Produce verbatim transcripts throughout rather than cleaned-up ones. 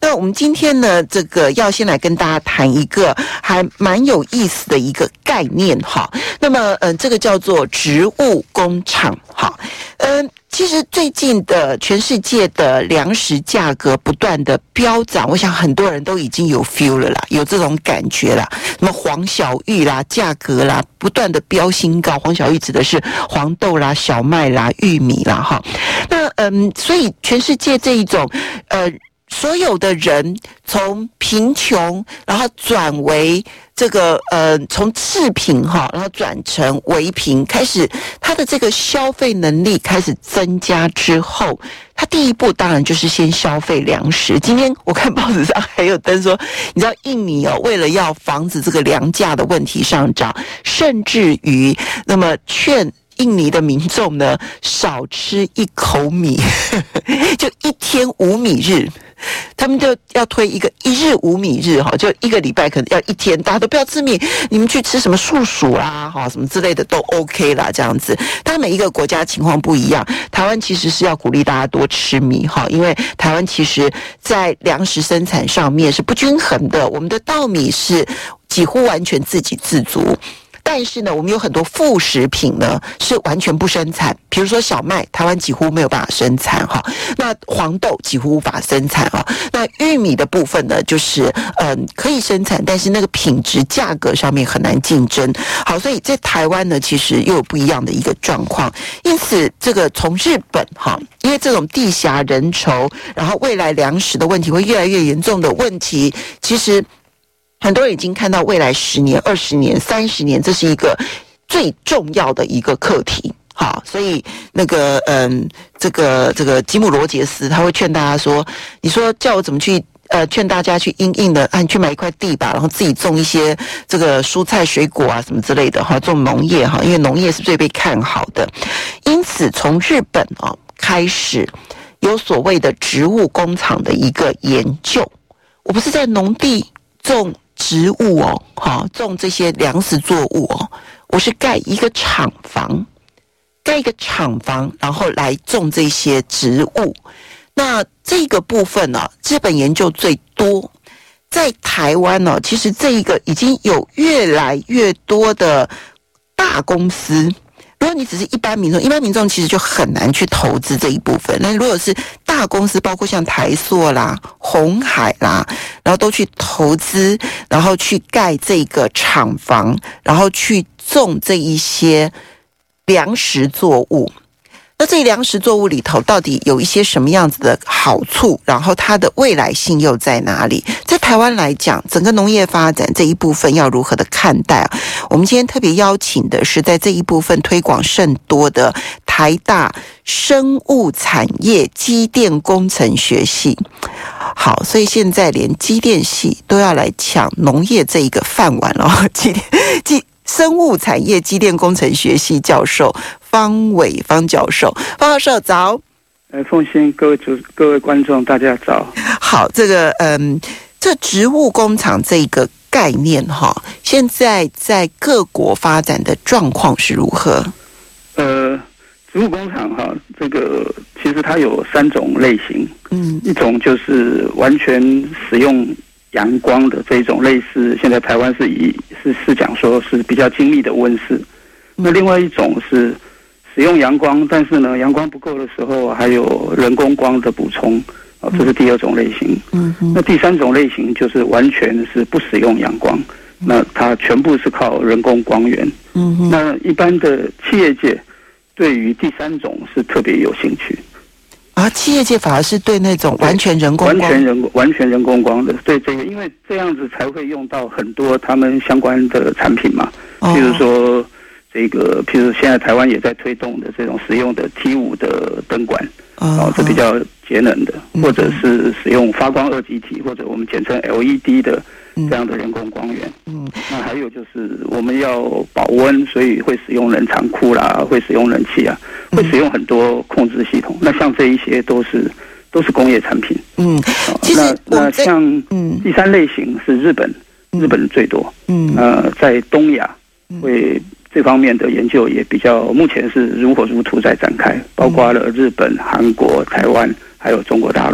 那我们今天呢，这个要先来跟大家谈一个还蛮有意思的一个概念哈。那么，嗯、呃，这个叫做植物工厂哈。嗯、呃，其实最近的全世界的粮食价格不断的飙涨，我想很多人都已经有 feel 了啦，有这种感觉啦。什么黄小玉啦，价格啦，不断的飙新高。黄小玉指的是黄豆啦、小麦啦、玉米啦哈。那嗯，所以全世界这一种呃。所有的人从贫穷，然后转为这个呃，从次贫哈，然后转成微贫，开始他的这个消费能力开始增加之后，他第一步当然就是先消费粮食。今天我看报纸上还有登说，你知道印尼哦，为了要防止这个粮价的问题上涨，甚至于那么劝印尼的民众呢少吃一口米，就一天无米日。他们就要推一个一日无米日哈，就一个礼拜可能要一天，大家都不要吃米，你们去吃什么素薯啦哈，什么之类的都 OK 啦，这样子。但每一个国家情况不一样，台湾其实是要鼓励大家多吃米哈，因为台湾其实在粮食生产上面是不均衡的，我们的稻米是几乎完全自给自足。但是呢，我们有很多副食品呢是完全不生产，比如说小麦，台湾几乎没有办法生产哈。那黄豆几乎无法生产啊。那玉米的部分呢，就是嗯可以生产，但是那个品质价格上面很难竞争。好，所以在台湾呢，其实又有不一样的一个状况。因此，这个从日本哈，因为这种地狭人稠，然后未来粮食的问题会越来越严重的问题，其实。很多人已经看到未来十年、二十年、三十年，这是一个最重要的一个课题。好，所以那个嗯，这个这个吉姆罗杰斯他会劝大家说：“你说叫我怎么去呃劝大家去因应的？啊，你去买一块地吧，然后自己种一些这个蔬菜、水果啊什么之类的哈，种农业哈，因为农业是最被看好的。因此，从日本啊开始有所谓的植物工厂的一个研究。我不是在农地种。”植物哦，哈，种这些粮食作物哦，我是盖一个厂房，盖一个厂房，然后来种这些植物。那这个部分呢、啊，日本研究最多，在台湾呢、啊，其实这一个已经有越来越多的大公司。如果你只是一般民众，一般民众其实就很难去投资这一部分。那如果是大公司，包括像台塑啦、鸿海啦，然后都去投资，然后去盖这个厂房，然后去种这一些粮食作物。那这粮食作物里头到底有一些什么样子的好处？然后它的未来性又在哪里？在台湾来讲，整个农业发展这一部分要如何的看待啊？我们今天特别邀请的是在这一部分推广甚多的台大生物产业机电工程学系。好，所以现在连机电系都要来抢农业这一个饭碗了。机电机生物产业机电工程学系教授方伟方教授，方教授早。 呃，凤仙各位主各位观众大家早。 好，这个嗯，这植物工厂这个概念哈，现在在各国发展的状况是如何？ 呃，植物工厂哈，这个其实它有三种类型，嗯，一种就是完全使用阳光的这种，类似现在台湾是以是是讲说是比较精密的温室，那另外一种是使用阳光，但是呢阳光不够的时候还有人工光的补充，哦，这是第二种类型。嗯，那第三种类型就是完全是不使用阳光，那它全部是靠人工光源。嗯，那一般的企业界对于第三种是特别有兴趣。 啊，企业界反而是对那种完全人工光、 完全人完全人工光的，对这个，因为这样子才会用到很多他们相关的产品嘛，哦、比如说这个，譬如现在台湾也在推动的这种使用的 T 五 的灯管，哦，是比较节能的，嗯、或者是使用发光二极体，或者我们简称 L E D 的这样的人工光源。嗯，那还有就是我们要保温，所以会使用冷藏库啦，会使用冷气啊，会使用很多控制系统。那像这一些都是都是工业产品。嗯，其实那那像第三类型是日本，日本最多。嗯，呃，在东亚会这方面的研究也比较，目前是如火如荼在展开，包括了日本、韩国、台湾，还有中国大陆。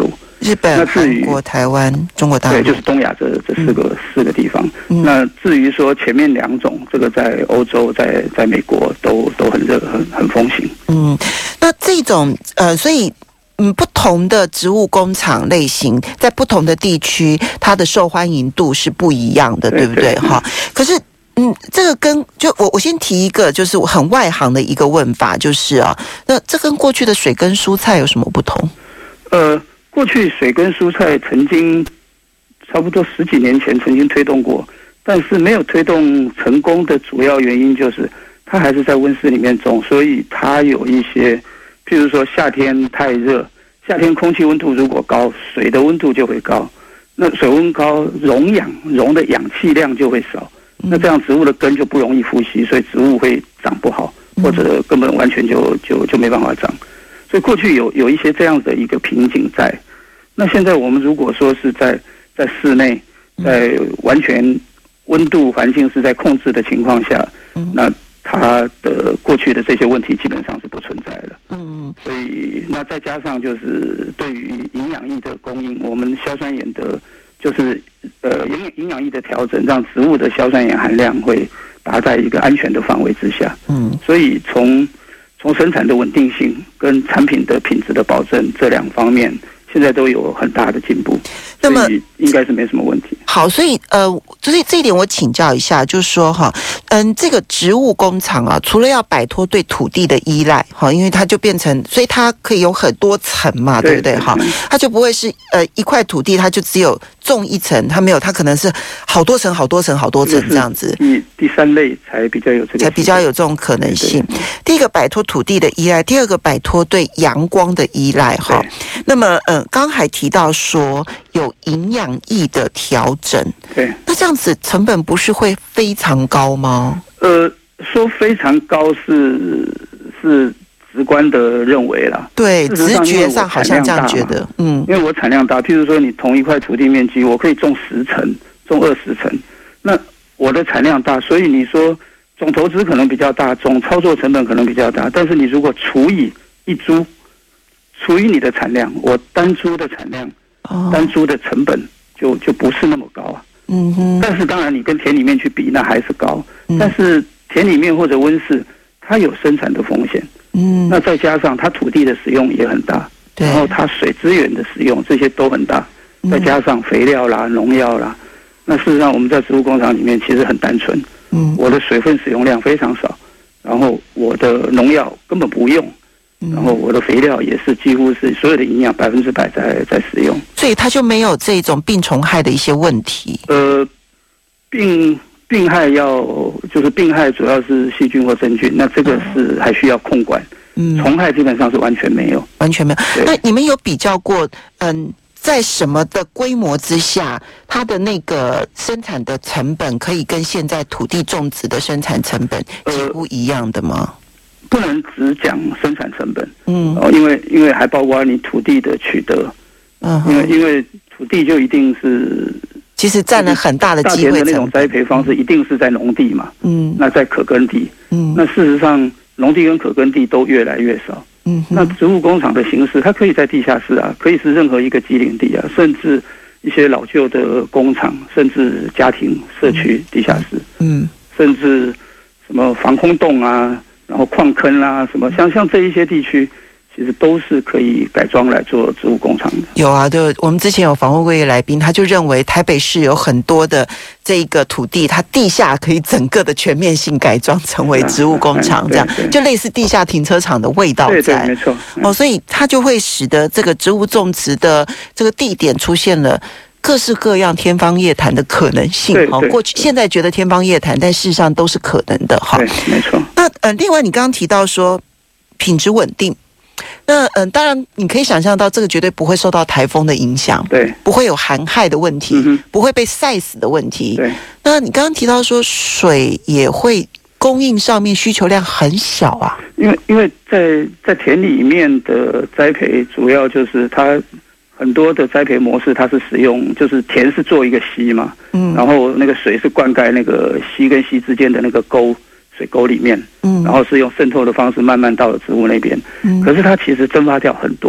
日本、韩国、台湾、中国大陆， 对，就是东亚这这四个、嗯、四个地方。 嗯、 那至于说前面两种，这个在欧洲、在在美国都都很热、很很风行。 嗯，那这种呃，所以。嗯，不同的植物工厂类型，在不同的地区，它的受欢迎度是不一样的， 对, 对不对？哈，可是，嗯，这个跟就我我先提一个，就是很外行的一个问法，就是啊，那这跟过去的水耕蔬菜有什么不同？ 呃，过去水耕蔬菜曾经差不多十几年前曾经推动过，但是没有推动成功的主要原因就是它还是在温室里面种，所以它有一些。譬如说夏天太热，夏天空气温度如果高，水的温度就会高，那水温高，溶氧溶的氧气量就会少，那这样植物的根就不容易呼吸，所以植物会长不好，或者根本完全就就就没办法长。所以过去有有一些这样的一个瓶颈在。那现在我们如果说是在在室内，在完全温度环境是在控制的情况下，那它的过去的这些问题基本上是不存在的。嗯，所以那再加上就是对于营养液的供应，我们硝酸盐的，就是呃营营养液的调整，让植物的硝酸盐含量会达在一个安全的范围之下。嗯，所以从从生产的稳定性跟产品的品质的保证这两方面，现在都有很大的进步。那么应该是没什么问题。 好，所以呃，就是这一点我请教一下，就是说哈，嗯，这个植物工厂啊，除了要摆脱对土地的依赖，哈，因为它就变成，所以它可以有很多层嘛，对不对？哈，它就不会是呃一块土地，它就只有种一层，它没有，它可能是好多层、好多层、好多层这样子。 第第三类才比较有这个， 才比较有这种可能性。第一个摆脱土地的依赖，第二个摆脱对阳光的依赖，哈。那么，嗯、呃，刚还提到说。有营养液的调整， 对， 那这样子成本不是会非常高吗？ 呃，说非常高是是直观的认为啦， 对，直觉上好像这样觉得，嗯， 因为我产量大，譬如说你同一块土地面积，我可以种十层，种二十层，那我的产量大，所以你说总投资可能比较大，总操作成本可能比较大，但是你如果除以一株，除以你的产量，我单株的产量。单株的成本就就不是那么高啊，嗯哼。但是当然你跟田里面去比，那还是高。嗯、但是田里面或者温室，它有生产的风险，嗯。那再加上它土地的使用也很大，然后它水资源的使用这些都很大，再加上肥料啦、农药啦，那事实上我们在植物工厂里面其实很单纯，嗯。我的水分使用量非常少，然后我的农药根本不用。然后我的肥料也是几乎是所有的营养百分之百在在使用， 所以它就没有这种病虫害的一些问题。 呃，病病害要就是病害主要是细菌或真菌，那这个是还需要控管。嗯，虫害基本上是完全没有， 完全没有。那你们有比较过，嗯，在什么的规模之下，它的那个生产的成本可以跟现在土地种植的生产成本几乎一样的吗？呃不能只讲生产成本，嗯，哦，因为因为还包括你土地的取得，嗯，因为因为土地就一定是， 其实占了很大的机会成本。 大田的那种栽培方式一定是在农地嘛，嗯，那在可耕地，嗯，那事实上农地跟可耕地都越来越少，嗯，那植物工厂的形式，它可以在地下室啊，可以是任何一个机林地啊，甚至一些老旧的工厂，甚至家庭社区地下室，嗯，甚至什么防空洞啊。然后矿坑啦、啊，什么像像这一些地区，其实都是可以改装来做植物工厂的。 有啊，对，我们之前有访问过一个来宾，他就认为台北市有很多的这个土地，它地下可以整个的全面性改装成为植物工厂，这样、啊嗯、就类似地下停车场的味道在。 对对，没错。 哦，所以它就会使得这个植物种植的这个地点出现了。各式各样天方夜谭的可能性，哈，过去现在觉得天方夜谭，但事实上都是可能的，哈。 对，没错。 那呃，另外你刚刚提到说品质稳定，那嗯、呃，当然你可以想象到这个绝对不会受到台风的影响， 对， 不会有寒害的问题，嗯、不会被晒死的问题。 对。 那你刚刚提到说水也会供应上面需求量很小啊， 因为因为在在田里面的栽培，主要就是它。很多的栽培模式，它是使用就是田是做一个溪嘛，嗯，然后那个水是灌溉那个溪跟溪之间的那个沟水沟里面，嗯，然后是用渗透的方式慢慢到了植物那边，嗯，可是它其实蒸发掉很多，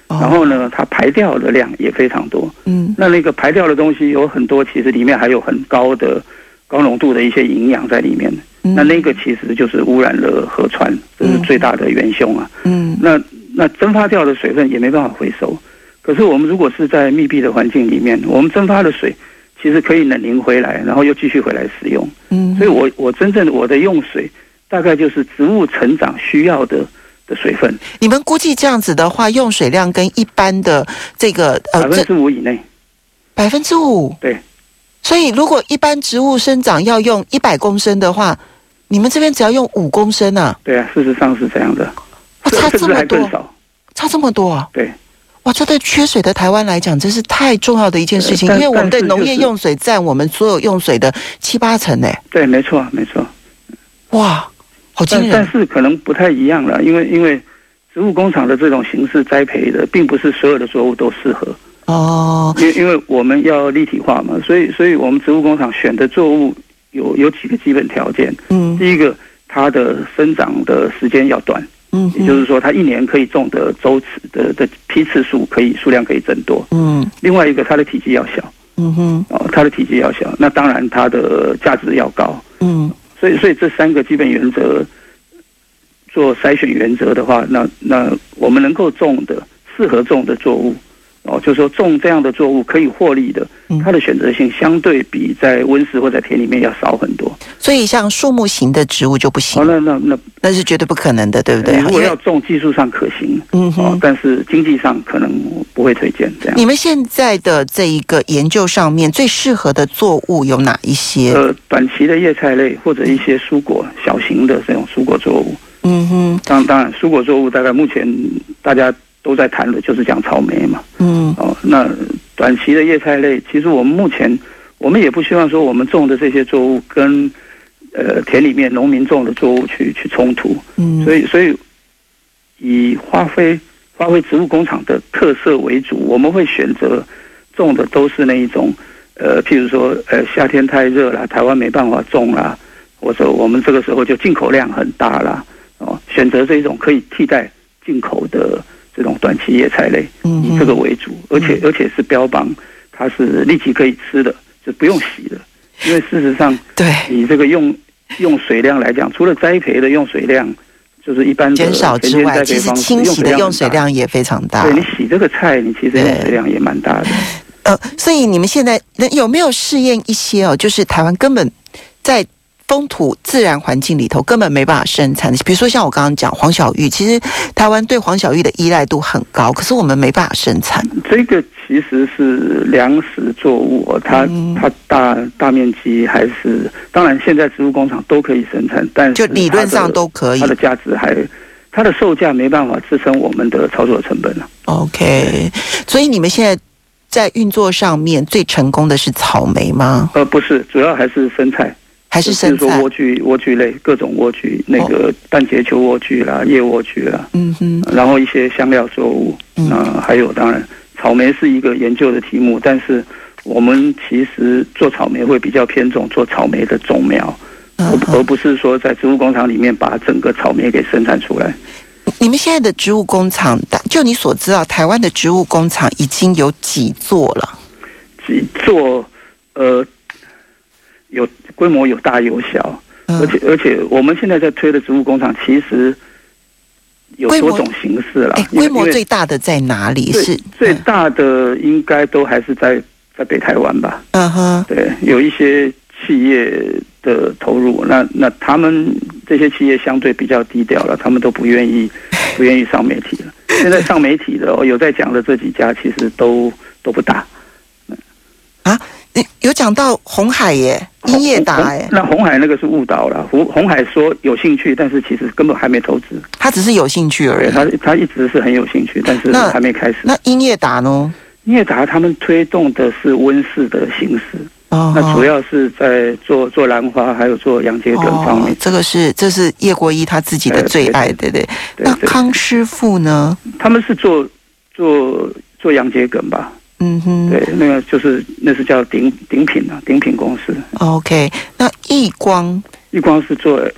然后呢，它排掉的量也非常多。 嗯， 那那个排掉的东西有很多，其实里面还有很高的高浓度的一些营养在里面。嗯，那那个其实就是污染了河川，这是最大的元凶啊。嗯，那那蒸发掉的水分也没办法回收。可是我们如果是在密闭的环境里面，我们蒸发的水其实可以冷凝回来，然后又继续回来使用。嗯，所以我我真正我的用水大概就是植物成长需要的的水分。 你们估计这样子的话，用水量跟一般的这个呃百分之五以内， 百分之五， 对。 所以如果一般植物生长要用一百公升的话，你们这边只要用五公升啊？ 对啊，事实上是这样的。 哇，差这么多，差这么多啊！ 对。 哇，这对缺水的台湾来讲，真是太重要的一件事情，因为我们的农业用水占我们所有用水的七八成诶。 对，没错，没错。 哇，好惊人！ 但是可能不太一样了，因为因为植物工厂的这种形式栽培的，并不是所有的作物都适合。哦。因为因为我们要立体化嘛，所以所以我们植物工厂选的作物有有几个基本条件。嗯。第一个，它的生长的时间要短。嗯，也就是说，它一年可以种的周次的的批次数可以数量可以增多。嗯，另外一个，它的体积要小。嗯哼，哦，它的体积要小，那当然它的价值要高。嗯，所以所以这三个基本原则做筛选原则的话，那那我们能够种的适合种的作物。哦，就是说种这样的作物可以获利的，它的选择性相对比在温室或在田里面要少很多。 所以像树木型的植物就不行。 哦，那那那那是绝对不可能的，对不对？ 如果要种，技术上可行，嗯哼、哦，但是经济上可能不会推荐这样。 你们现在的这一个研究上面最适合的作物有哪一些？ 呃，短期的叶菜类或者一些蔬果，小型的这种蔬果作物。嗯哼，当当然，蔬果作物大概目前大家都在谈的就是讲草莓嘛。嗯，哦，那短期的叶菜类，其实我们目前我们也不希望说我们种的这些作物跟呃田里面农民种的作物去去冲突。嗯，所以所以以发挥发挥植物工厂的特色为主，我们会选择种的都是那一种呃，譬如说呃夏天太热了，台湾没办法种啦，或者我们这个时候就进口量很大啦，哦，选择这种可以替代进口的这种短期叶菜类，以这个为主，而且而且是标榜它是立即可以吃的，就不用洗的。因为事实上， 对以这个用用水量来讲，除了栽培的用水量就是一般的减少之外，其实清洗的用水量也非常大。 对，你洗这个菜，你其实用水量也蛮大的。 呃，所以你们现在有没有试验一些哦？就是台湾根本在风土自然环境里头根本没办法生产的，比如说像我刚刚讲黄小玉，其实台湾对黄小玉的依赖度很高，可是我们没办法生产。 这个其实是粮食作物，它、嗯、它大大面积还是，当然现在植物工厂都可以生产，但是就理论上都可以， 它的价值还它的售价没办法支撑我们的操作成本了。 OK， 所以你们现在在运作上面最成功的是草莓吗？ 呃，不是，主要还是生菜。 还是生菜， 比如说莴苣、莴苣类各种莴苣，那个半节球莴苣啦、叶莴苣啦，嗯哼，然后一些香料作物，那、呃、还有当然草莓是一个研究的题目，但是我们其实做草莓会比较偏重做草莓的种苗，嗯、而不是说在植物工厂里面把整个草莓给生产出来。 你们现在的植物工厂，就你所知道，台湾的植物工厂已经有几座了？ 几座？呃。有规模有大有小，而且而且我们现在在推的植物工厂其实有多种形式啦。 规模最大的在哪里？是最大的应该都还是在在北台湾吧？嗯哼，对，有一些企业的投入，那那他们这些企业相对比较低调了，他们都不愿意不愿意上媒体了。现在上媒体的、哦、有在讲的这几家，其实都都不大。 啊？有讲到鸿海耶，英业达耶， 那鸿海那个是误导了。鸿鸿海说有兴趣，但是其实根本还没投资， 他只是有兴趣而已。 他他一直是很有兴趣，但是还没开始。 那英业达呢？ 英业达他们推动的是温室的形式，哦，那主要是在做做兰花，还有做洋桔梗方面。 哦、这个是这是叶国一他自己的最爱，对对。那康师傅呢？ 他们是做做做洋桔梗吧。嗯哼，对，那个就是那是叫鼎鼎品啊，鼎品公司。 OK， 那易光， 易光是做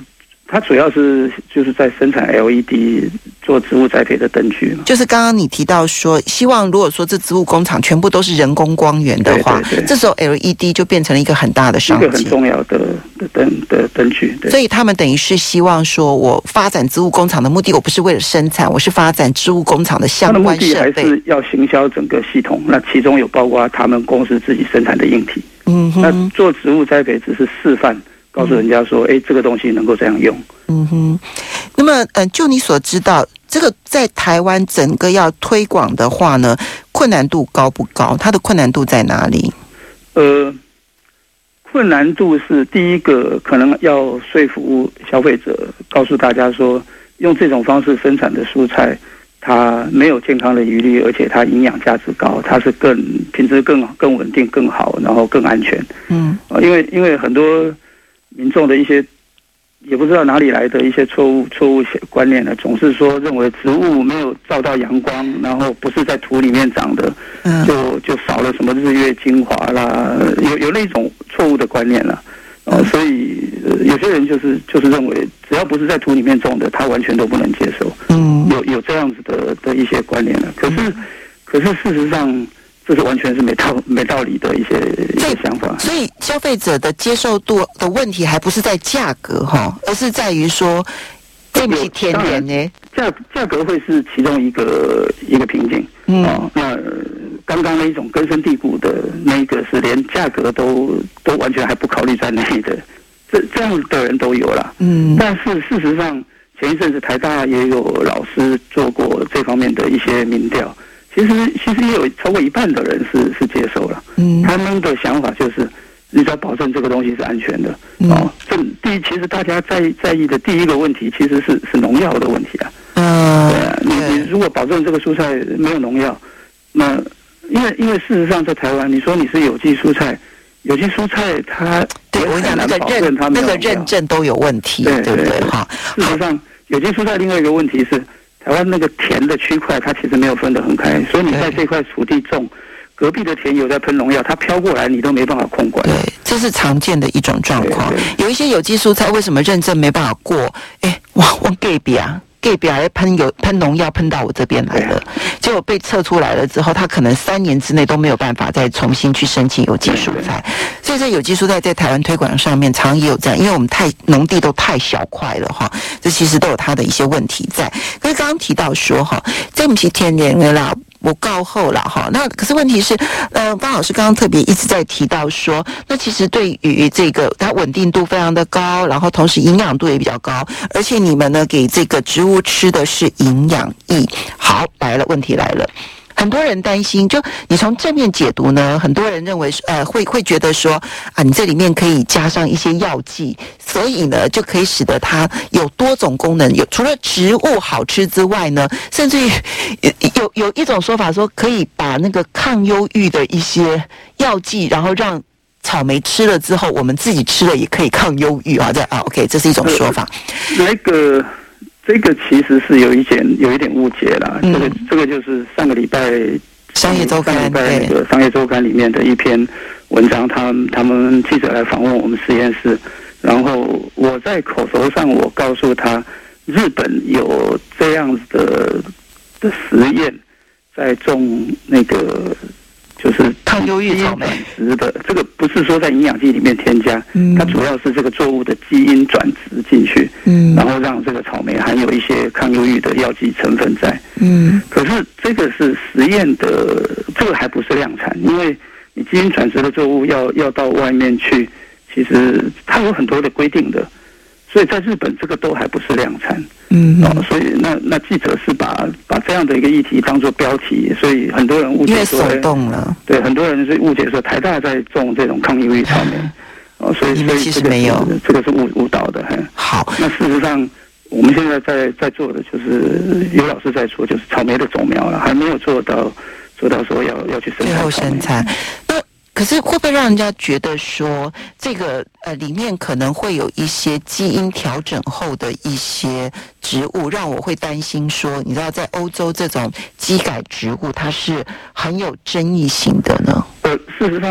它主要是就是在生产 L E D 做植物栽培的灯具嘛。 就是刚刚你提到说，希望如果说这植物工厂全部都是人工光源的话， 对对对， 这时候 L E D 就变成了一个很大的商机， 一个很重要的的灯的灯具。对， 所以他们等于是希望说，我发展植物工厂的目的，我不是为了生产，我是发展植物工厂的相关设备。 它的目的还是要行销整个系统，那其中有包括他们公司自己生产的硬体。 嗯哼， 那做植物栽培只是示范。告诉人家说，哎、欸，这个东西能够这样用。 嗯哼，那么，呃，就你所知道，这个在台湾整个要推广的话呢，困难度高不高？它的困难度在哪里？ 呃，困难度是第一个，可能要说服消费者，告诉大家说，用这种方式生产的蔬菜，它没有健康的疑虑，而且它营养价值高，它是更品质更更稳定、更好，然后更安全。嗯，呃、因为因为很多民众的一些也不知道哪里来的一些错误错误观念呢，总是说认为植物没有照到阳光，然后不是在土里面长的，嗯、就就少了什么日月精华啦，有有那种错误的观念啦。哦，所以、呃、有些人就是就是认为只要不是在土里面种的，他完全都不能接受。嗯，有有这样子的的一些观念了。可是、嗯、可是事实上。这是完全是没道没道理的一些一些想法， 所以消费者的接受度的问题还不是在价格哈，而是在于说，对不起天然呢， 价价格会是其中一个一个瓶颈。嗯，哦、那刚刚那一种根深蒂固的那一个是连价格都都完全还不考虑在内的，这这样的人都有了。嗯，但是事实上，前一阵子台大也有老师做过这方面的一些民调。其实，其实也有超过一半的人是是接受了。嗯，他们的想法就是，你只要保证这个东西是安全的。嗯、哦，这第一，其实大家在在意的第一个问题，其实是是农药的问题啊。嗯，对啊，你你如果保证这个蔬菜没有农药，那因为因为事实上在台湾，你说你是有机蔬菜，有机蔬菜它对我讲那个认那个认证都有问题，对对对哈。 事实上，有机蔬菜另外一个问题是。台湾那个田的区块，它其实没有分得很开，所以你在这块土地种，隔壁的田有在喷农药，它飘过来，你都没办法控管。 对，这是常见的一种状况。有一些有机蔬菜为什么认证没办法过？哎，哇，我隔壁啊，隔壁还喷有喷农药喷到我这边来了，结果被测出来了之后，它可能三年之内都没有办法再重新去申请有机蔬菜。所以在有机蔬菜在台湾推广上面，常常也有这样，因为我们太农地都太小块了哈，这其实都有它的一些问题在。可是刚刚提到说哈，这不是天然的啦，不够厚了哈。那可是问题是，呃，方老师刚刚特别一直在提到说，那其实对于这个它稳定度非常的高，然后同时营养度也比较高，而且你们呢给这个植物吃的是营养液。好，来了，问题来了。很多人担心，就你从正面解读呢，很多人认为呃会会觉得说啊，你这里面可以加上一些药剂，所以呢就可以使得它有多种功能，有除了植物好吃之外呢，甚至于有有一种说法说可以把那个抗忧郁的一些药剂，然后让草莓吃了之后，我们自己吃了也可以抗忧郁啊，这啊 OK， 这是一种说法。 那个。这个其实是有一点有一点误解啦，嗯、这个这个就是上个礼拜商业周刊上礼拜那个商业周刊里面的一篇文章，他们他们记者来访问我们实验室，然后我在口头上我告诉他，日本有这样子的的实验，在种那个就是抗忧郁草莓植的，这个不是说在营养剂里面添加，嗯、它主要是这个作物的基因转植进去，嗯、然后让这个草莓含有一些抗忧郁的药剂成分在。嗯，可是这个是实验的，这个还不是量产，因为你基因转植的作物要要到外面去，其实它有很多的规定的。所以在日本这个都还不是量产，嗯、哦，所以那那记者是把把这样的一个议题当作标题，所以很多人误解说， 因为手动了， 对，很多人是误解说台大在种这种抗忧郁草莓，哦，所以所以其实没有， 这个是误误导的， 好， 那事实上我们现在在在做的就是有老师在说，就是草莓的种苗了，还没有做到做到说要要去生产最后生产。那可是会不会让人家觉得说，这个呃里面可能会有一些基因调整后的一些植物，让我会担心说，你知道在欧洲这种基改植物它是很有争议性的呢？ 呃，事实上，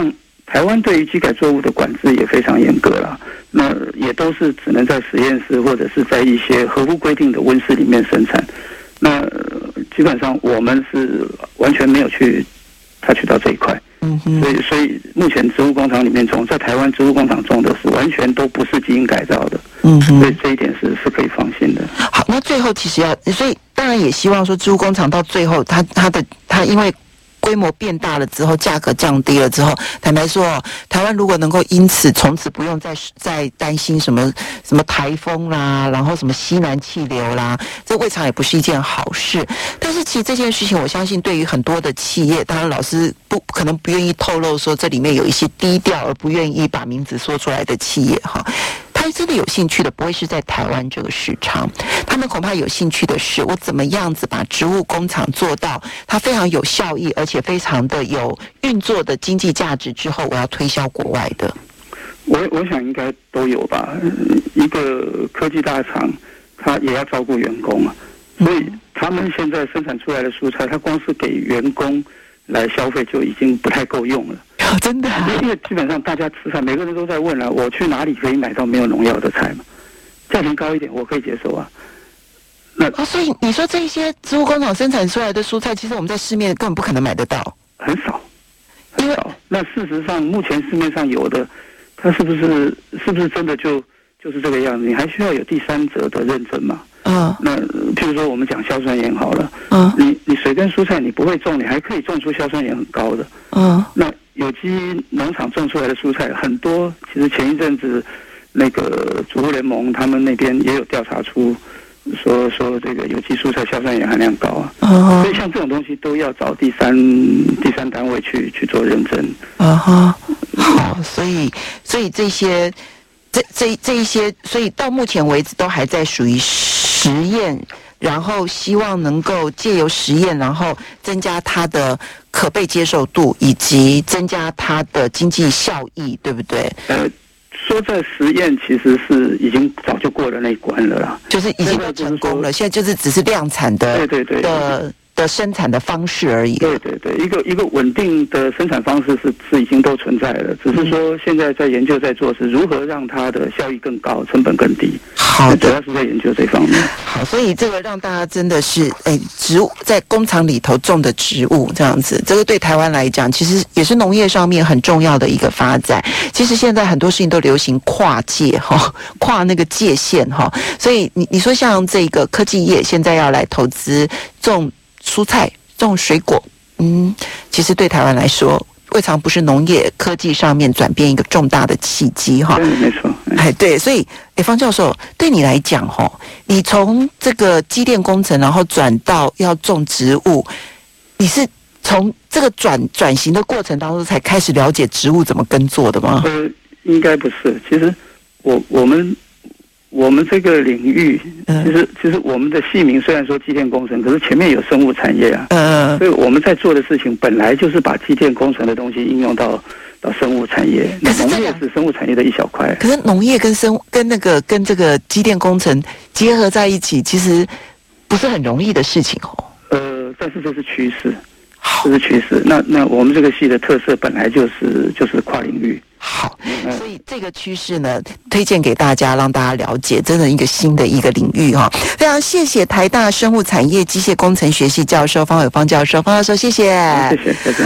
台湾对于基改作物的管制也非常严格啦，那也都是只能在实验室或者是在一些合乎规定的温室里面生产。那基本上我们是完全没有去touch到这一块。嗯哼，所以所以目前植物工厂里面种，在台湾植物工厂种的是完全都不是基因改造的。嗯哼，所以这一点是是可以放心的。 好，那最后其实要，所以当然也希望说植物工厂到最后，它它的它因为规模变大了之后，价格降低了之后，坦白说，台湾如果能够因此从此不用再再担心什么什么台风啦，然后什么西南气流啦，这未尝也不是一件好事。但是其实这件事情，我相信对于很多的企业，当然老师不可能不愿意透露说这里面有一些低调而不愿意把名字说出来的企业哈。他真的有兴趣的不会是在台湾这个市场，他们恐怕有兴趣的是我怎么样子把植物工厂做到它非常有效益，而且非常的有运作的经济价值之后，我要推销国外的。 我我想应该都有吧。一个科技大厂，它也要照顾员工啊，所以他们现在生产出来的蔬菜，它光是给员工来消费就已经不太够用了。 真的、啊， 因为基本上大家吃菜，每个人都在问了、啊，我去哪里可以买到没有农药的菜嘛？价钱高一点，我可以接受啊。那、 哦、所以你说这些植物工厂生产出来的蔬菜，其实我们在市面根本不可能买得到， 很少，很少。那事实上，目前市面上有的，它是不是是不是真的就就是这个样子？你还需要有第三者的认证嘛？嗯，那譬如说我们讲硝酸盐好了，嗯，你你水耕蔬菜你不会种，你还可以种出硝酸盐很高的，嗯，那有机农场种出来的蔬菜很多，其实前一阵子那个主妇联盟他们那边也有调查出说说这个有机蔬菜硝酸盐含量高啊，嗯，所以像这种东西都要找第三第三单位去去做认证， 嗯哼，好，所以所以这些。这这这一些，所以到目前为止都还在属于实验，然后希望能够借由实验，然后增加它的可被接受度，以及增加它的经济效益，对不对？ 呃，说在实验其实是已经早就过了那一关了啦， 就是已经都成功了，现在就是只是量产的， 对对对的。的生产的方式而已。 对对对，一个一个稳定的生产方式是是已经都存在了，只是说现在在研究在做是如何让它的效益更高，成本更低。 好的， 主要是在研究这方面。 好，所以这个让大家真的是，哎，植物在工厂里头种的植物这样子，这个对台湾来讲，其实也是农业上面很重要的一个发展。其实现在很多事情都流行跨界哈，跨那个界限哈，所以你你说像这个科技业现在要来投资种蔬菜、种水果，嗯，其实对台湾来说，未尝不是农业科技上面转变一个重大的契机哈。 对，没错。 哎，对，所以，哎，方教授，对你来讲，哈，你从这个机电工程，然后转到要种植物，你是从这个转转型的过程当中才开始了解植物怎么耕作的吗？ 呃，应该不是。其实我我们。我们这个领域，其实其实我们的系名虽然说机电工程，可是前面有生物产业啊，嗯，所以我们在做的事情本来就是把机电工程的东西应用到到生物产业。那农业是生物产业的一小块。 可是农业跟生跟那个跟这个机电工程结合在一起，其实不是很容易的事情哦。 呃，但是这是趋势，这是趋势。那那我们这个系的特色本来就是就是跨领域。 好，所以这个趋势呢，推荐给大家，让大家了解，真的一个新的一个领域哈。非常谢谢台大生物产业机械工程学系教授方伟方教授，方教授，谢谢， 谢谢，再见。